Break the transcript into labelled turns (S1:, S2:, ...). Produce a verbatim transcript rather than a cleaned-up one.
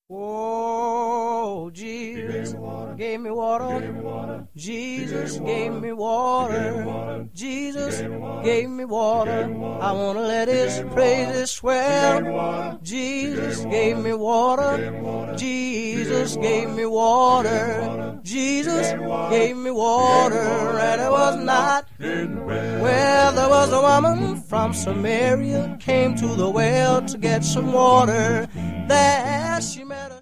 S1: Oh, Jesus gave me water. Jesus gave me water. Jesus gave me water. I want to let his praises swell. Jesus gave me water. Jesus gave me water. Jesus gave me water. And it was not well, there was a woman from Samaria came to the well to get some water. There she